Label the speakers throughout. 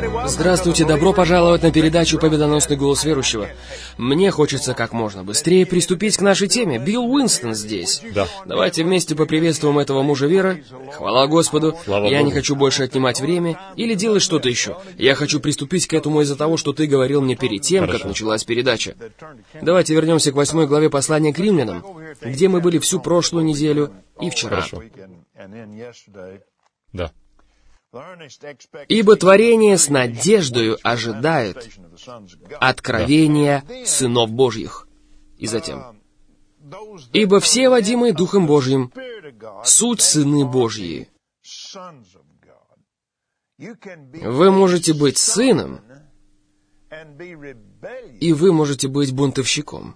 Speaker 1: Здравствуйте, добро пожаловать на передачу «Победоносный голос верующего». Мне хочется как можно быстрее приступить к нашей теме. Билл Уинстон здесь.
Speaker 2: Да.
Speaker 1: Давайте вместе поприветствуем этого мужа веры. Хвала Господу.
Speaker 2: Слава
Speaker 1: Я
Speaker 2: Богу.
Speaker 1: не хочу больше отнимать время или делать что-то еще. Я хочу приступить к этому из-за того, что ты говорил мне перед тем,
Speaker 2: Хорошо.
Speaker 1: как началась передача. Давайте вернемся к 8 главе послания к римлянам, где мы были всю прошлую неделю и вчера.
Speaker 2: Хорошо. Да.
Speaker 1: «Ибо творение с надеждою ожидает откровения сынов Божьих». И затем: «Ибо все, водимые Духом Божьим, суть сыны Божьи». Вы можете быть сыном, и вы можете быть бунтовщиком.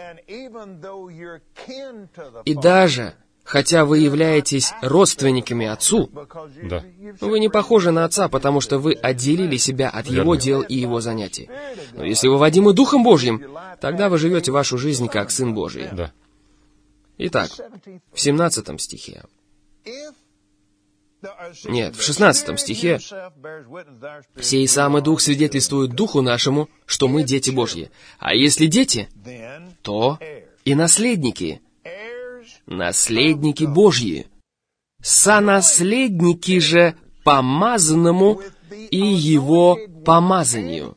Speaker 1: И даже, хотя вы являетесь родственниками отцу,
Speaker 2: Да.
Speaker 1: вы не похожи на отца, потому что вы отделили себя от его
Speaker 2: Верно.
Speaker 1: дел и его занятий. Но если вы водимы Духом Божьим, тогда вы живете вашу жизнь как Сын Божий.
Speaker 2: Да.
Speaker 1: Итак, в 17 стихе. Нет, в 16 стихе. «Сей самый Дух свидетельствует Духу нашему, что мы дети Божьи. А если дети, то и наследники, наследники Божьи, сонаследники же помазанному и его помазанию».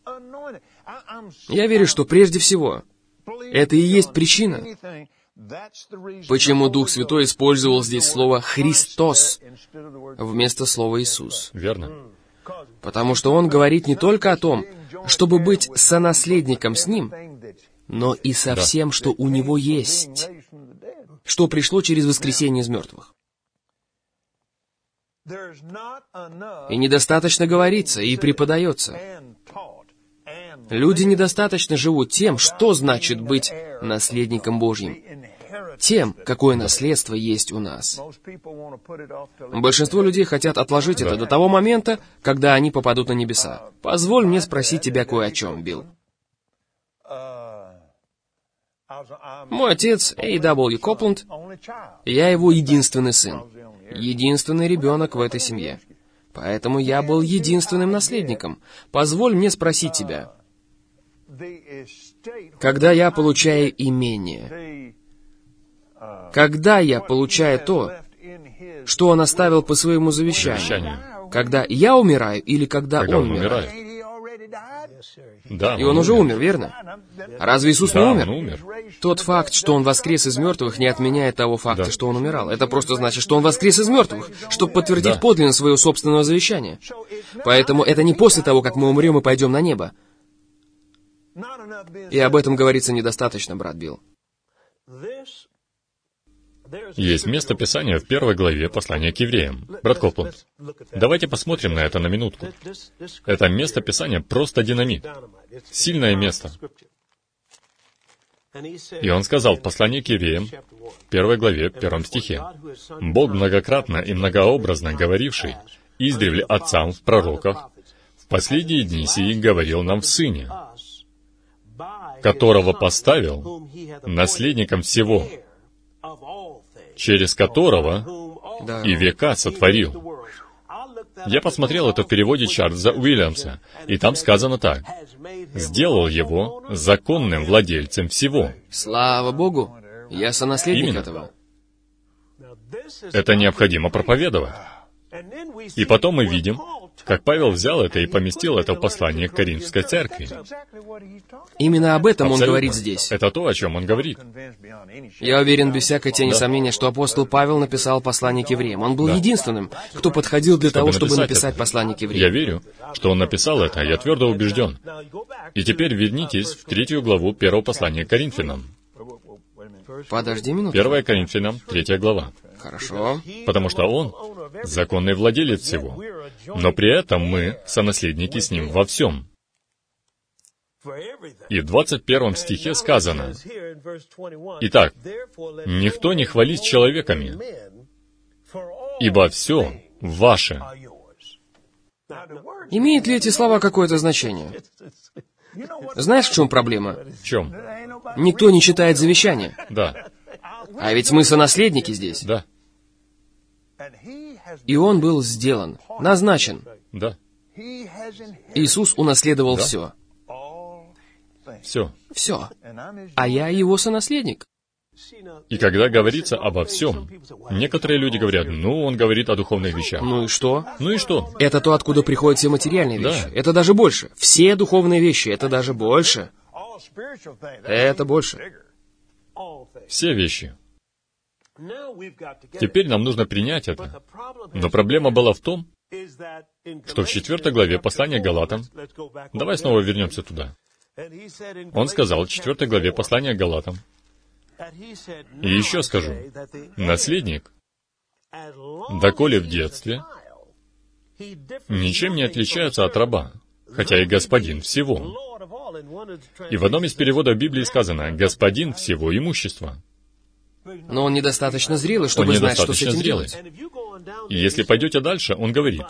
Speaker 1: Я верю, что прежде всего это и есть причина, почему Дух Святой использовал здесь слово «Христос» вместо слова «Иисус».
Speaker 2: Верно.
Speaker 1: Потому что Он говорит не только о том, чтобы быть сонаследником с Ним, но и со
Speaker 2: Да.
Speaker 1: всем, что у Него есть, что пришло через воскресение из мертвых. И недостаточно говорится и преподается. Люди недостаточно живут тем, что значит быть наследником Божьим, тем, какое наследство есть у нас. Большинство людей хотят отложить это до того момента, когда они попадут на небеса. Позволь мне спросить тебя кое о чем, Билл. Мой отец, A.W. Копланд, я его единственный сын, единственный ребенок в этой семье. Поэтому я был единственным наследником. Позволь мне спросить тебя, когда я получаю имение, когда я получаю то, что он оставил по своему завещанию, когда я умираю или когда он умирает?
Speaker 2: Да.
Speaker 1: И он уже умер, верно? Разве Иисус не
Speaker 2: Да,
Speaker 1: умер?
Speaker 2: он умер.
Speaker 1: Тот факт, что Он воскрес из мертвых, не отменяет того факта,
Speaker 2: Да.
Speaker 1: что Он умирал. Это просто значит, что Он воскрес из мертвых, чтобы подтвердить
Speaker 2: Да.
Speaker 1: подлинность своего собственного завещания. Поэтому это не после того, как мы умрем и пойдем на небо. И об этом говорится недостаточно, брат Билл.
Speaker 2: Есть место Писания в 1 главе послания к евреям. Брат Копланд, давайте посмотрим на это на минутку. Это место Писания просто динамит. Сильное место. И он сказал в послании к евреям, 1 главе, 1 стихе, «Бог многократно и многообразно говоривший издревле отцам в пророках, в последние дни сии говорил нам в Сыне, которого поставил наследником всего, через которого
Speaker 1: Да.
Speaker 2: и века сотворил». Я посмотрел это в переводе Чарльза Уильямса, и там сказано так: «Сделал его законным владельцем всего».
Speaker 1: Слава Богу, я сонаследник
Speaker 2: Именно.
Speaker 1: этого.
Speaker 2: Это необходимо проповедовать. И потом мы видим, как Павел взял это и поместил это в послание к Коринфской церкви.
Speaker 1: Именно об этом он
Speaker 2: Абсолютно.
Speaker 1: говорит здесь.
Speaker 2: Это то, о чем он говорит.
Speaker 1: Я уверен без всякой тени
Speaker 2: Да.
Speaker 1: сомнения, что апостол Павел написал послание к евреям. Он был
Speaker 2: Да.
Speaker 1: единственным, кто подходил для того, чтобы написать
Speaker 2: это.
Speaker 1: послание к
Speaker 2: Я
Speaker 1: евреям.
Speaker 2: верю, что он написал это, я твердо убежден. И теперь вернитесь в 3 главу 1 послания к Коринфянам.
Speaker 1: Подожди минуту.
Speaker 2: 1 Коринфянам, 3 глава.
Speaker 1: Хорошо.
Speaker 2: Потому что он законный владелец всего. Но при этом мы сонаследники с ним во всем. И в 21 стихе сказано: «Итак, никто не хвались человеками, ибо все ваше».
Speaker 1: Имеют ли эти слова какое-то значение? Знаешь, в чем проблема?
Speaker 2: В чем?
Speaker 1: Никто не читает завещание.
Speaker 2: Да,
Speaker 1: А ведь мы сонаследники здесь.
Speaker 2: да,
Speaker 1: И он был сделан, назначен.
Speaker 2: да.
Speaker 1: Иисус унаследовал
Speaker 2: Да.
Speaker 1: все.
Speaker 2: Все.
Speaker 1: Все. А я его сонаследник.
Speaker 2: И когда говорится обо всем, некоторые люди говорят, он говорит о духовных вещах.
Speaker 1: Ну и что?
Speaker 2: Ну и что?
Speaker 1: Это то, откуда приходят все материальные
Speaker 2: Да.
Speaker 1: вещи. Это даже больше. Все духовные вещи, это даже больше. Это больше.
Speaker 2: Все вещи. Теперь нам нужно принять это. Но проблема была в том, что в 4 главе послания к Галатам, давай снова вернемся туда. Он сказал в 4 главе послания к Галатам, и еще скажу, наследник, доколе в детстве, ничем не отличается от раба, хотя и господин всего. И в одном из переводов Библии сказано «господин всего имущества».
Speaker 1: Но он недостаточно зрелый,
Speaker 2: Он
Speaker 1: чтобы знать, что с
Speaker 2: недостаточно
Speaker 1: этим
Speaker 2: зрелый.
Speaker 1: делать.
Speaker 2: И если пойдете дальше, он говорит,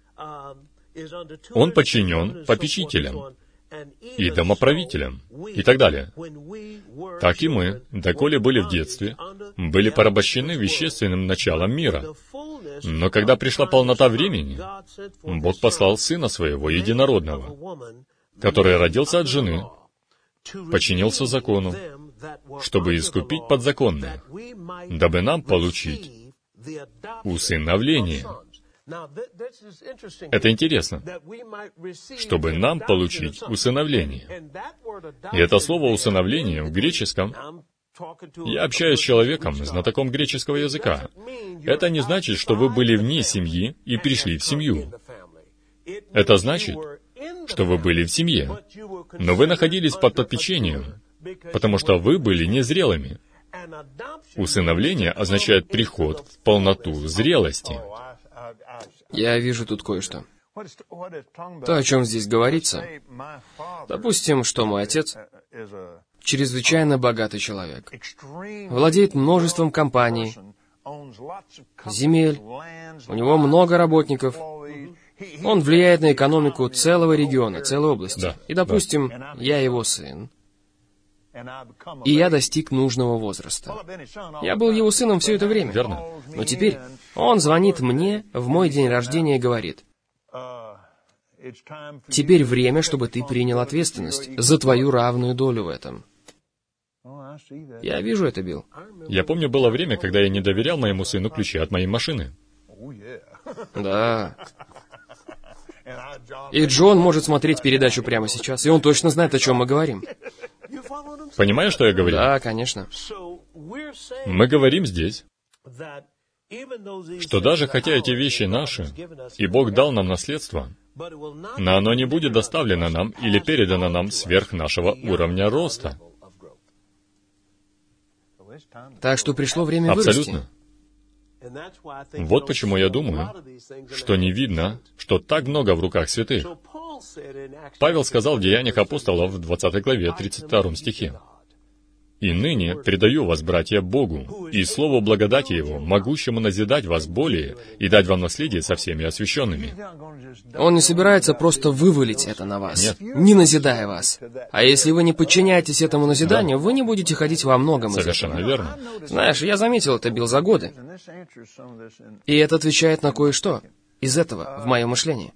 Speaker 2: он подчинен попечителям и домоправителям и так далее. Так и мы, доколе были в детстве, были порабощены вещественным началом мира. Но когда пришла полнота времени, Бог послал Сына Своего Единородного, который родился от жены, подчинился закону, чтобы искупить подзаконное, дабы нам получить усыновление. Это интересно, чтобы нам получить усыновление. И это слово «усыновление» в греческом, я общаюсь с человеком, знатоком греческого языка. Это не значит, что вы были вне семьи и пришли в семью. Это значит, что вы были в семье, но вы находились под попечением, потому что вы были незрелыми. Усыновление означает приход в полноту зрелости.
Speaker 1: Я вижу тут кое-что. То, о чем здесь говорится, допустим, что мой отец чрезвычайно богатый человек, владеет множеством компаний, земель, у него много работников, он влияет на экономику целого региона, целой области.
Speaker 2: Да,
Speaker 1: И, допустим, я его сын, и я достиг нужного возраста. Я был его сыном все это время.
Speaker 2: Верно.
Speaker 1: Но теперь он звонит мне в мой день рождения и говорит: «Теперь время, чтобы ты принял ответственность за твою равную долю в этом». Я вижу это, Билл.
Speaker 2: Я помню, было время, когда я не доверял моему сыну ключи от моей машины.
Speaker 1: Да. И Джон может смотреть передачу прямо сейчас, и он точно знает, о чем мы говорим.
Speaker 2: Понимаешь, что я говорю?
Speaker 1: Да, конечно.
Speaker 2: Мы говорим здесь, что даже хотя эти вещи наши, и Бог дал нам наследство, но оно не будет доставлено нам или передано нам сверх нашего уровня роста.
Speaker 1: Так что пришло время вырасти.
Speaker 2: Абсолютно. Вот почему я думаю, что не видно, что так много в руках святых. Павел сказал в Деяниях апостолов в 20 главе 32 стихе: «И ныне предаю вас, братья, Богу, и слову благодати Его, могущему назидать вас более и дать вам наследие со всеми освященными».
Speaker 1: Он не собирается просто вывалить это на вас,
Speaker 2: Нет.
Speaker 1: не назидая вас. А если вы не подчиняетесь этому назиданию, вы не будете ходить во многом из
Speaker 2: Совершенно
Speaker 1: этого.
Speaker 2: верно.
Speaker 1: Знаешь, я заметил это, Билл, за годы. И это отвечает на кое-что из этого в моем мышлении.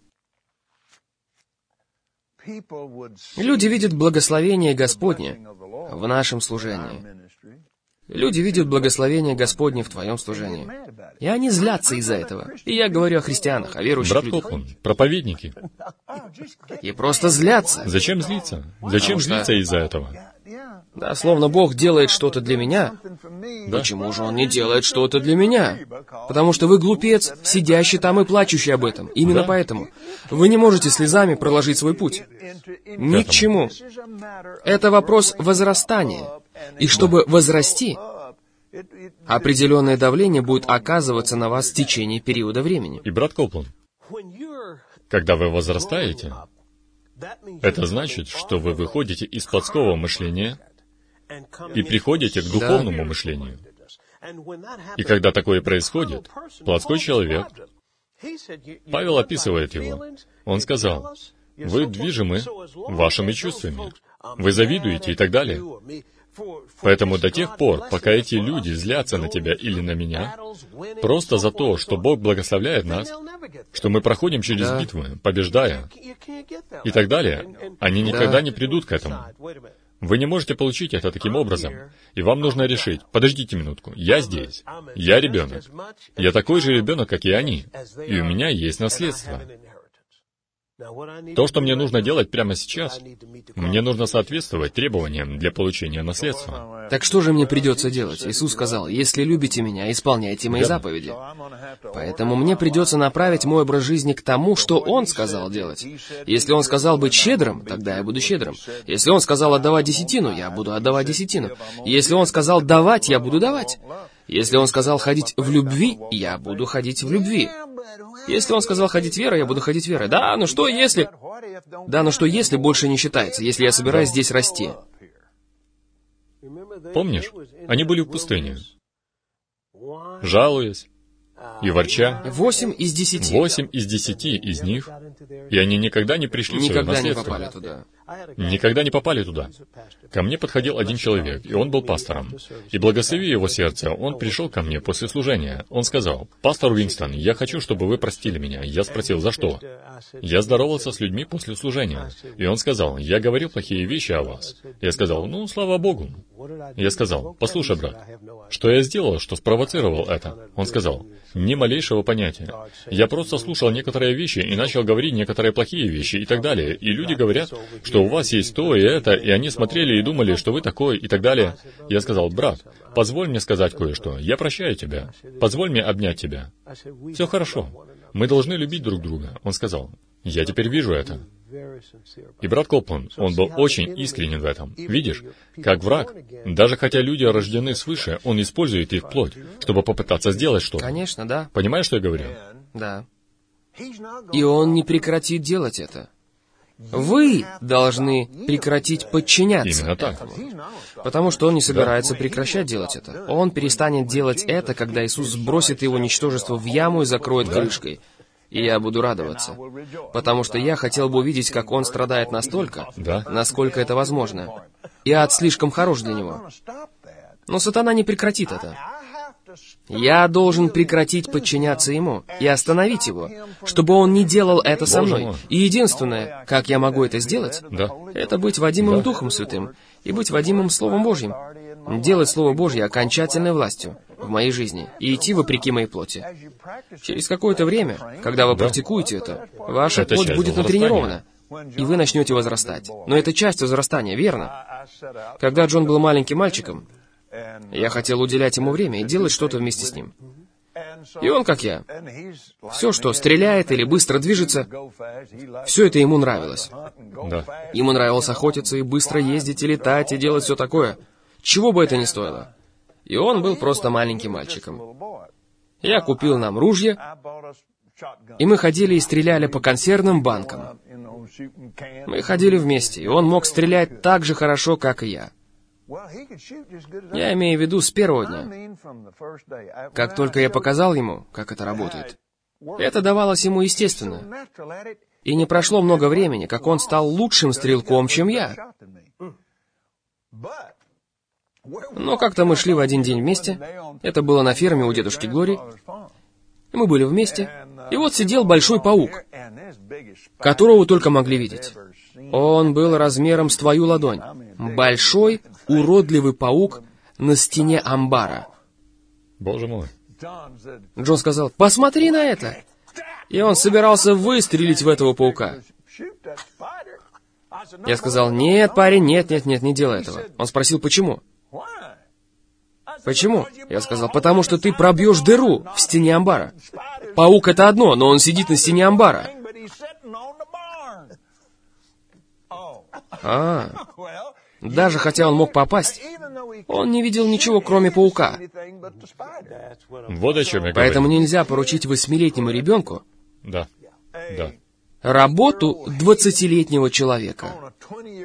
Speaker 1: Люди видят благословение Господне в нашем служении. Люди видят благословение Господне в твоем служении. И они злятся из-за этого. И я говорю о христианах, о верующих
Speaker 2: Брат
Speaker 1: людях.
Speaker 2: Копланд, проповедники.
Speaker 1: И просто злятся.
Speaker 2: Зачем злиться? Зачем злиться из-за этого?
Speaker 1: Да, словно Бог делает что-то для меня. Почему же Он не делает что-то для меня? Потому что вы глупец, сидящий там и плачущий об этом. Именно
Speaker 2: Да.
Speaker 1: поэтому. Вы не можете слезами проложить свой путь. Ни к чему. Это вопрос возрастания. И чтобы возрасти, определенное давление будет оказываться на вас в течение периода времени.
Speaker 2: И, брат Копланд, когда вы возрастаете, это значит, что вы выходите из плотского мышления и приходите к духовному мышлению. И когда такое происходит, плотской человек, Павел описывает его, он сказал: Вы движимы вашими чувствами. Вы завидуете и так далее. Поэтому до тех пор, пока эти люди злятся на тебя или на меня, просто за то, что Бог благословляет нас, что мы проходим через битвы, побеждая, и так далее, они никогда не придут к этому. Вы не можете получить это таким образом. И вам нужно решить, подождите минутку, я здесь, я ребенок. Я такой же ребенок, как и они, и у меня есть наследство. То, что мне нужно делать прямо сейчас, мне нужно соответствовать требованиям для получения наследства.
Speaker 1: Так что же мне придется делать? Иисус сказал, «Если любите Меня, исполняйте Мои заповеди». Поэтому мне придется направить мой образ жизни к тому, что Он сказал делать. Если Он сказал быть щедрым, тогда я буду щедрым. Если Он сказал отдавать десятину, я буду отдавать десятину. Если Он сказал давать, я буду давать. Если Он сказал ходить в любви, я буду ходить в любви. Если Он сказал ходить верой, я буду ходить верой. Да, но что если больше не считается, если я собираюсь здесь расти?
Speaker 2: Помнишь, они были в пустыне, жалуясь и ворча.
Speaker 1: 8 из 10.
Speaker 2: 8 из 10 из них, и они никогда не пришли в свое наследство.
Speaker 1: Никогда не попали туда.
Speaker 2: Никогда не попали туда. Ко мне подходил один человек, и он был пастором. И благослови его сердце, он пришел ко мне после служения. Он сказал, «Пастор Уинстон, я хочу, чтобы вы простили меня». Я спросил, за что? Я здоровался с людьми после служения. И он сказал, «Я говорил плохие вещи о вас». Я сказал, «Ну, слава Богу». Я сказал, «Послушай, брат, что я сделал, что спровоцировал это?» Он сказал, «Ни малейшего понятия. Я просто слушал некоторые вещи и начал говорить некоторые плохие вещи и так далее. И люди говорят, что у вас есть то и это, и они смотрели и думали, что вы такой и так далее». Я сказал, «Брат, позволь мне сказать кое-что. Я прощаю тебя. Позволь мне обнять тебя. Все хорошо. Мы должны любить друг друга». Он сказал, «Я теперь вижу это». И брат Копланд, он был очень искренен в этом. Видишь, как враг, даже хотя люди рождены свыше, он использует их плоть, чтобы попытаться сделать что-то.
Speaker 1: Конечно, да.
Speaker 2: Понимаешь, что я говорю?
Speaker 1: Да. И он не прекратит делать это. Вы должны прекратить подчиняться
Speaker 2: Именно так.
Speaker 1: этому. Потому что он не собирается прекращать делать это. Он перестанет делать это, когда Иисус сбросит его ничтожество в яму и закроет крышкой. И я буду радоваться. Потому что я хотел бы увидеть, как он страдает настолько, насколько это возможно. И ад слишком хорош для него. Но сатана не прекратит это. Я должен прекратить подчиняться ему и остановить его, чтобы он не делал это со мной. И единственное, как я могу это сделать, это быть водимым Духом Святым и быть водимым Словом Божьим. Делать Слово Божье окончательной властью в моей жизни и идти вопреки моей плоти. Через какое-то время, когда вы практикуете это, ваша плоть будет натренирована, и вы начнете возрастать. Но это часть возрастания, верно? Когда Джон был маленьким мальчиком, я хотел уделять ему время и делать что-то вместе с ним. И он, как я, все, что стреляет или быстро движется, все это ему нравилось. Ему нравилось охотиться и быстро ездить, и летать, и делать все такое, чего бы это ни стоило. И он был просто маленьким мальчиком. Я купил нам ружья, и мы ходили и стреляли по консервным банкам. Мы ходили вместе, и он мог стрелять так же хорошо, как и я. Я имею в виду с первого дня. Как только я показал ему, как это работает, это давалось ему естественно. И не прошло много времени, как он стал лучшим стрелком, чем я. Но как-то мы шли в один день вместе. Это было на ферме у дедушки Глории. Мы были вместе. И вот сидел большой паук, которого вы только могли видеть. Он был размером с твою ладонь. Большой, уродливый паук на стене амбара.
Speaker 2: Боже мой.
Speaker 1: Джон сказал, «Посмотри на это!» И он собирался выстрелить в этого паука. Я сказал, «Нет, парень, нет, не делай этого». Он спросил, «Почему?» «Почему?» Я сказал, «Потому что ты пробьешь дыру в стене амбара. Паук — это одно, но он сидит на стене амбара». Даже хотя он мог попасть, он не видел ничего, кроме паука.
Speaker 2: Вот о чем я говорю.
Speaker 1: Поэтому нельзя поручить 8-летнему ребенку работу 20-летнего человека.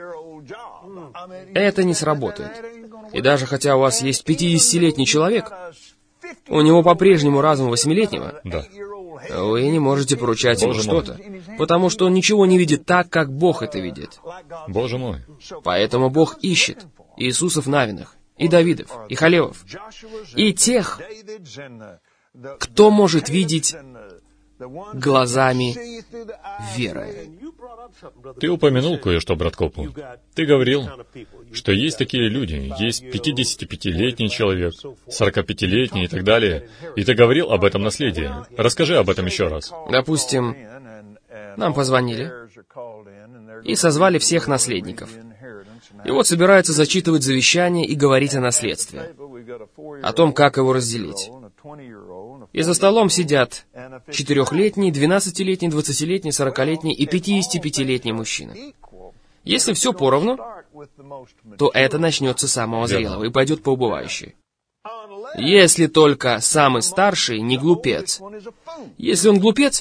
Speaker 1: Это не сработает. И даже хотя у вас есть 50-летний человек, у него по-прежнему разум 8-летнего, Вы не можете поручать ему
Speaker 2: Боже мой.
Speaker 1: что-то, потому что он ничего не видит так, как Бог это видит.
Speaker 2: Боже мой.
Speaker 1: Поэтому Бог ищет Иисусов Навиных, и Давидов, и Халевов, и тех, кто может видеть глазами веры.
Speaker 2: Ты упомянул кое-что, брат Коппел. Ты говорил, что есть такие люди, есть 55-летний человек, 45-летний и так далее, и ты говорил об этом наследии. Расскажи об этом еще раз.
Speaker 1: Допустим, нам позвонили и созвали всех наследников. И вот собираются зачитывать завещание и говорить о наследстве, о том, как его разделить. И за столом сидят 4-летний, 12-летний, 20-летний, 40-летний и 55-летний мужчины. Если все поровну, то это начнется с самого зрелого и пойдет по убывающей. Если только самый старший не глупец. Если он глупец,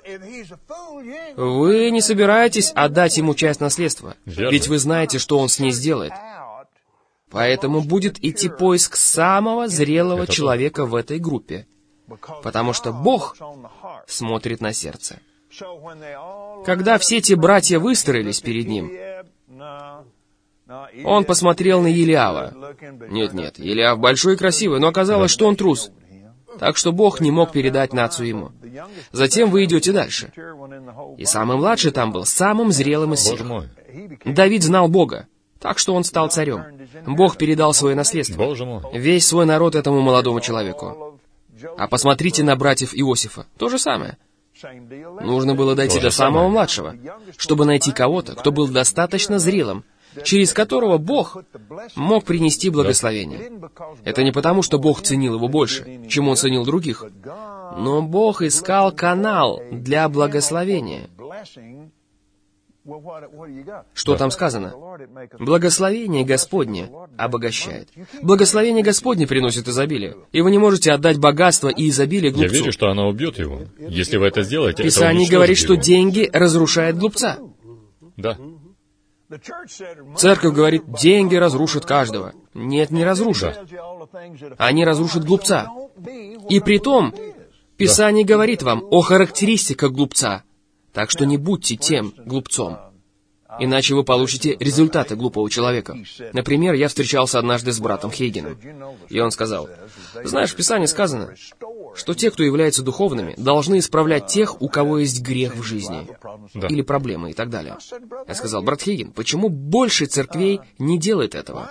Speaker 1: вы не собираетесь отдать ему часть наследства,
Speaker 2: Верно.
Speaker 1: ведь вы знаете, что он с ней сделает. Поэтому будет идти поиск самого зрелого человека в этой группе, потому что Бог смотрит на сердце. Когда все эти братья выстроились перед ним, он посмотрел на Елиава. Нет, Елиав большой и красивый, но оказалось, что он трус. Так что Бог не мог передать нацию ему. Затем вы идете дальше. И самый младший там был самым зрелым из всех.
Speaker 2: Боже мой.
Speaker 1: Давид знал Бога, так что он стал царем. Бог передал свое наследство,
Speaker 2: Боже мой.
Speaker 1: весь свой народ этому молодому человеку. А посмотрите на братьев Иосифа. То же самое. Нужно было дойти
Speaker 2: То
Speaker 1: до
Speaker 2: же
Speaker 1: самого
Speaker 2: самое.
Speaker 1: младшего, чтобы найти кого-то, кто был достаточно зрелым, через которого Бог мог принести благословение. Это не потому, что Бог ценил его больше, чем он ценил других, но Бог искал канал для благословения. Что там сказано? Благословение Господне обогащает. Благословение Господне приносит изобилие. И вы не можете отдать богатство и изобилие
Speaker 2: Я
Speaker 1: глупцу.
Speaker 2: верю, что она убьет его. Если вы это сделаете, это
Speaker 1: Писание
Speaker 2: уничтожит
Speaker 1: говорит, что
Speaker 2: его.
Speaker 1: деньги разрушают глупца.
Speaker 2: Да.
Speaker 1: Церковь говорит, деньги разрушат каждого. Нет, не разрушат. Они разрушат глупца. И при том, Писание говорит вам о характеристиках глупца. Так что не будьте тем глупцом. Иначе вы получите результаты глупого человека. Например, я встречался однажды с братом Хейгеном, и он сказал, «Знаешь, в Писании сказано, что те, кто являются духовными, должны исправлять тех, у кого есть грех в жизни,
Speaker 2: Да.
Speaker 1: или проблемы и так далее». Я сказал, «Брат Хейген, почему больше церквей не делает этого?»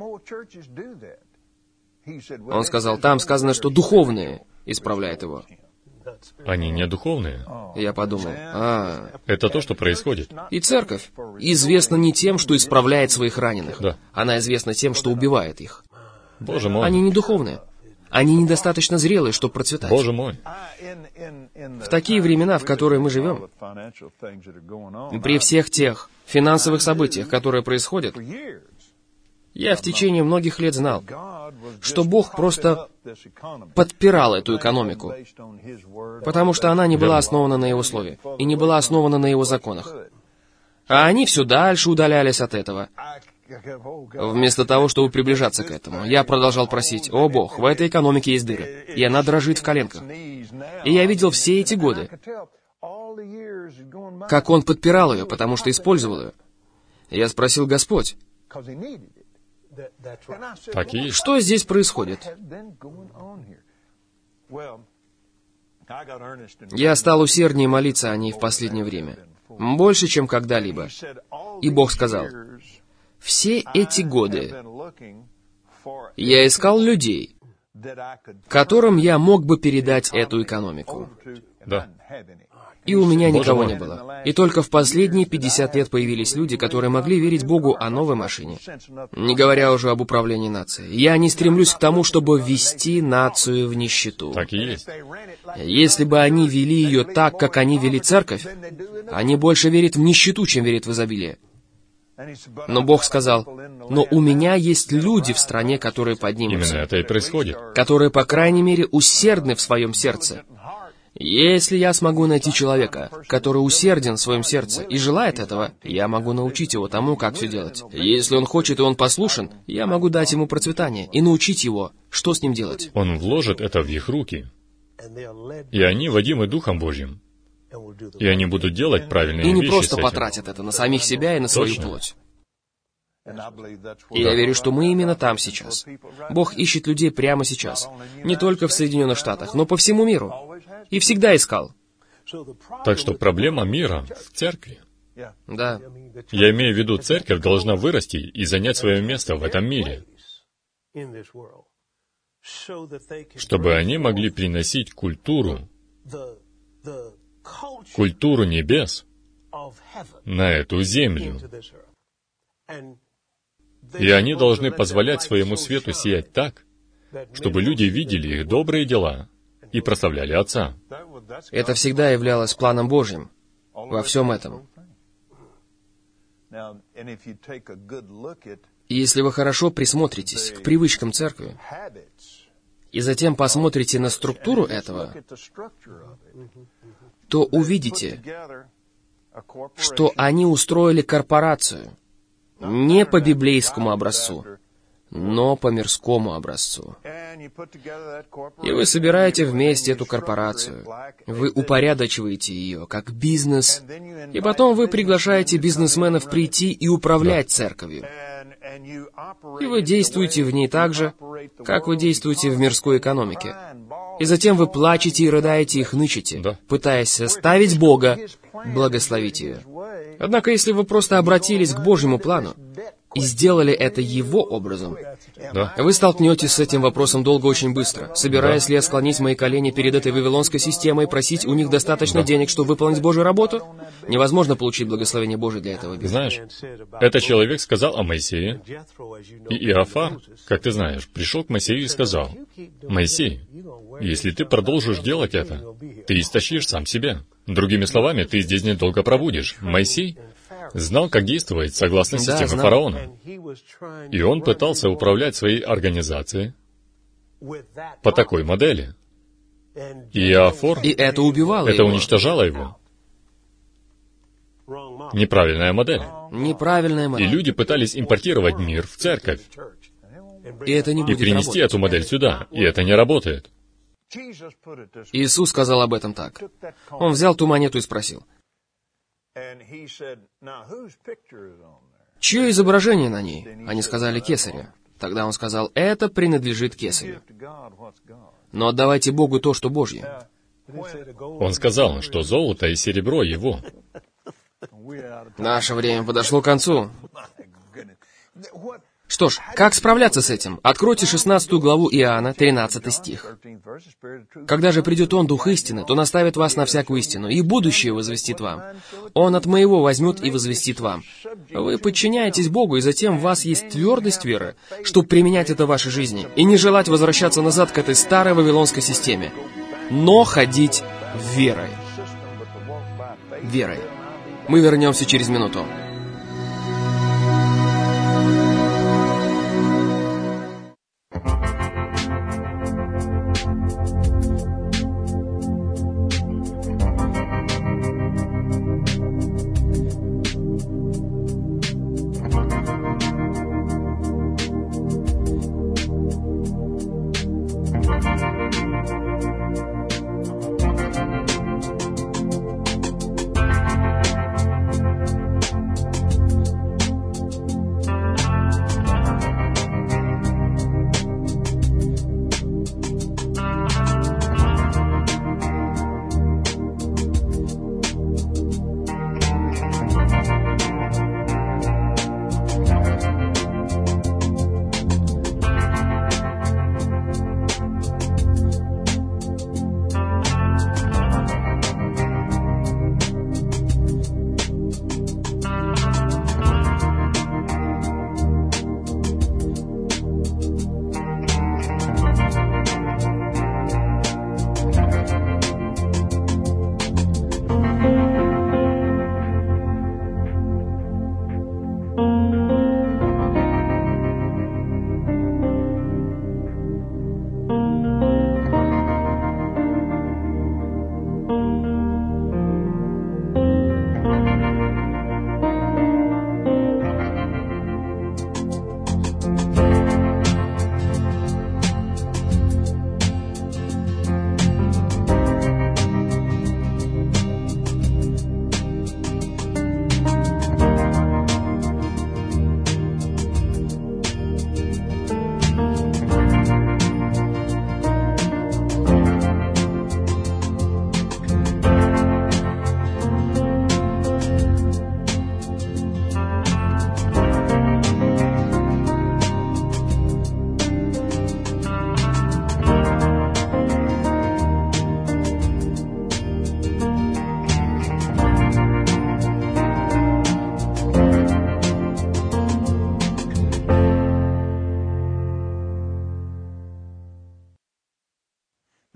Speaker 1: Он сказал, «Там сказано, что духовные исправляют его».
Speaker 2: Они не духовные.
Speaker 1: Я подумал,
Speaker 2: Это то, что происходит.
Speaker 1: и церковь известна не тем, что исправляет своих раненых.
Speaker 2: Да.
Speaker 1: Она известна тем, что убивает их.
Speaker 2: Боже мой.
Speaker 1: Они не духовные. Они недостаточно зрелые, чтобы процветать.
Speaker 2: Боже мой.
Speaker 1: В такие времена, в которые мы живем, при всех тех финансовых событиях, которые происходят, я в течение многих лет знал, что Бог просто подпирал эту экономику, потому что она не была основана на Его Слове и не была основана на Его законах. А они все дальше удалялись от этого. Вместо того, чтобы приближаться к этому, я продолжал просить, «О Бог, в этой экономике есть дыры, и она дрожит в коленках». И я видел все эти годы, как Он подпирал ее, потому что использовал ее. Я спросил, «Господь,
Speaker 2: Так и есть.
Speaker 1: что здесь происходит?» Я стал усерднее молиться о ней в последнее время, больше, чем когда-либо. И Бог сказал, «Все эти годы я искал людей, которым я мог бы передать эту экономику.
Speaker 2: Да.
Speaker 1: И у меня
Speaker 2: Боже
Speaker 1: никого
Speaker 2: мой.
Speaker 1: не было. И только в последние 50 лет появились люди, которые могли верить Богу о новой машине. Не говоря уже об управлении нацией. Я не стремлюсь к тому, чтобы ввести нацию в нищету.
Speaker 2: Так и есть.
Speaker 1: Если бы они вели ее так, как они вели церковь, они больше верят в нищету, чем верят в изобилие. Но Бог сказал, «Но у меня есть люди в стране, которые
Speaker 2: Именно
Speaker 1: поднимутся,
Speaker 2: это и происходит.
Speaker 1: которые, по крайней мере, усердны в своем сердце. Если я смогу найти человека, который усерден в своем сердце и желает этого, я могу научить его тому, как все делать. Если он хочет и он послушен, я могу дать ему процветание и научить его, что с ним делать».
Speaker 2: Он вложит это в их руки. И они водимы Духом Божьим. И они будут делать правильные
Speaker 1: И
Speaker 2: вещи
Speaker 1: не просто
Speaker 2: с этим.
Speaker 1: потратят это на самих себя и на свою
Speaker 2: Точно.
Speaker 1: плоть. И я верю, что мы именно там сейчас. Бог ищет людей прямо сейчас. Не только в Соединенных Штатах, но по всему миру. И всегда искал.
Speaker 2: Так что проблема мира в церкви.
Speaker 1: Да.
Speaker 2: Я имею в виду, церковь должна вырасти и занять свое место в этом мире, чтобы они могли приносить культуру небес на эту землю. И они должны позволять своему свету сиять так, чтобы люди видели их добрые дела и прославляли Отца.
Speaker 1: Это всегда являлось планом Божьим во всем этом. И если вы хорошо присмотритесь к привычкам церкви, и затем посмотрите на структуру этого, то увидите, что они устроили корпорацию не по библейскому образцу, но по мирскому образцу. И вы собираете вместе эту корпорацию, вы упорядочиваете ее как бизнес, и потом вы приглашаете бизнесменов прийти и управлять церковью. И вы действуете в ней так же, как вы действуете в мирской экономике. И затем вы плачете и рыдаете и хнычете, пытаясь составить Бога, благословить ее. Однако, если вы просто обратились к Божьему плану и сделали это Его образом, вы столкнетесь с этим вопросом долго очень быстро. Собираюсь ли я склонить мои колени перед этой вавилонской системой и просить у них достаточно денег, чтобы выполнить Божью работу? Невозможно получить благословение Божие для этого бизнеса.
Speaker 2: Знаешь, этот человек сказал о Моисее, и Иофар, как ты знаешь, пришел к Моисею и сказал: «Моисей, если ты продолжишь делать это, ты истощишь сам себя. Другими словами, ты здесь недолго пробудешь». Моисей знал, как действовать согласно системе
Speaker 1: знал.
Speaker 2: фараона. И он пытался управлять своей организацией по такой модели. И Иофор,
Speaker 1: И это убивало
Speaker 2: это
Speaker 1: его.
Speaker 2: уничтожало его. Неправильная модель.
Speaker 1: Неправильная
Speaker 2: И
Speaker 1: модель.
Speaker 2: люди пытались импортировать мир в церковь
Speaker 1: И это не
Speaker 2: и
Speaker 1: будет
Speaker 2: принести
Speaker 1: работать.
Speaker 2: эту модель сюда, и это не работает.
Speaker 1: Иисус сказал об этом так. Он взял ту монету и спросил: «Чье изображение на ней?» Они сказали: «Кесаря». Тогда он сказал: «Это принадлежит Кесарю. Но отдавайте Богу то, что Божье».
Speaker 2: Он сказал, что золото и серебро его.
Speaker 1: Наше время подошло к концу. Что ж, как справляться с этим? Откройте 16 главу Иоанна, 13 стих. «Когда же придет Он, Дух истины, то наставит вас на всякую истину, и будущее возвестит вам. Он от моего возьмет и возвестит вам». Вы подчиняетесь Богу, и затем у вас есть твердость веры, чтобы применять это в вашей жизни, и не желать возвращаться назад к этой старой вавилонской системе, но ходить верой. Верой. Мы вернемся через минуту.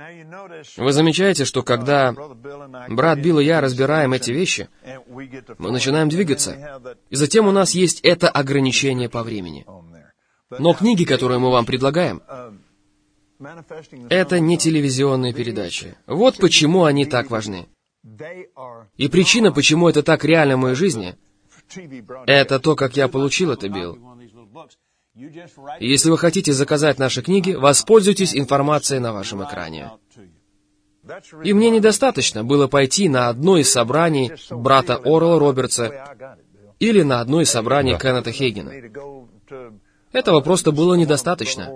Speaker 1: Вы замечаете, что когда брат Билл и я разбираем эти вещи, мы начинаем двигаться, и затем у нас есть это ограничение по времени. Но книги, которые мы вам предлагаем, это не телевизионные передачи. Вот почему они так важны. И причина, почему это так реально в моей жизни, это то, как я получил это, Билл. Если вы хотите заказать наши книги, воспользуйтесь информацией на вашем экране. И мне недостаточно было пойти на одно из собраний брата Орла Робертса или на одно из собраний Кеннета Хейгена. Этого просто было недостаточно.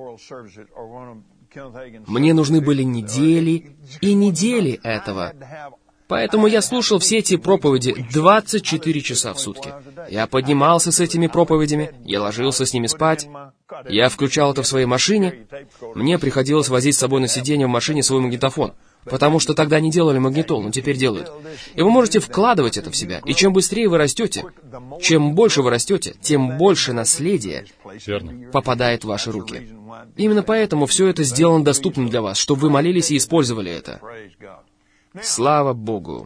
Speaker 1: Мне нужны были недели и недели этого. Поэтому я слушал все эти проповеди 24 часа в сутки. Я поднимался с этими проповедями, я ложился с ними спать, я включал это в своей машине. Мне приходилось возить с собой на сиденье в машине свой магнитофон, потому что тогда не делали магнитол, но теперь делают. И вы можете вкладывать это в себя. И чем быстрее вы растете, чем больше вы растете, тем больше наследия попадает в ваши руки. Именно поэтому все это сделано доступным для вас, чтобы вы молились и использовали это. Слава Богу!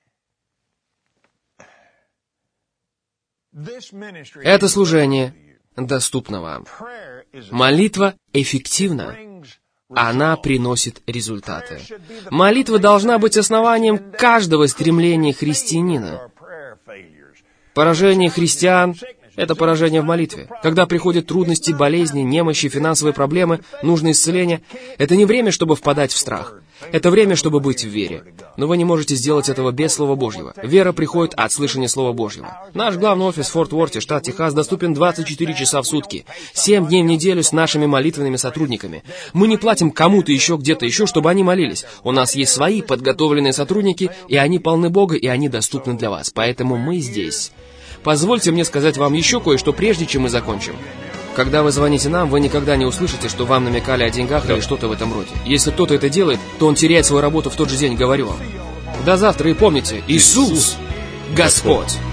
Speaker 1: Это служение доступно вам. Молитва эффективна. Она приносит результаты. Молитва должна быть основанием каждого стремления христианина. Поражение христиан — это поражение в молитве. Когда приходят трудности, болезни, немощи, финансовые проблемы, нужно исцеление, это не время, чтобы впадать в страх. Это время, чтобы быть в вере. Но вы не можете сделать этого без Слова Божьего. Вера приходит от слышания Слова Божьего. Наш главный офис в Форт Уорте, штат Техас, доступен 24 часа в сутки, 7 дней в неделю с нашими молитвенными сотрудниками. Мы не платим кому-то еще где-то еще, чтобы они молились. У нас есть свои подготовленные сотрудники, и они полны Бога, и они доступны для вас. Поэтому мы здесь. Позвольте мне сказать вам еще кое-что, прежде чем мы закончим. Когда вы звоните нам, вы никогда не услышите, что вам намекали о деньгах или что-то в этом роде. Если кто-то это делает, то он теряет свою работу в тот же день, говорю вам. До завтра, и помните, Иисус — Господь!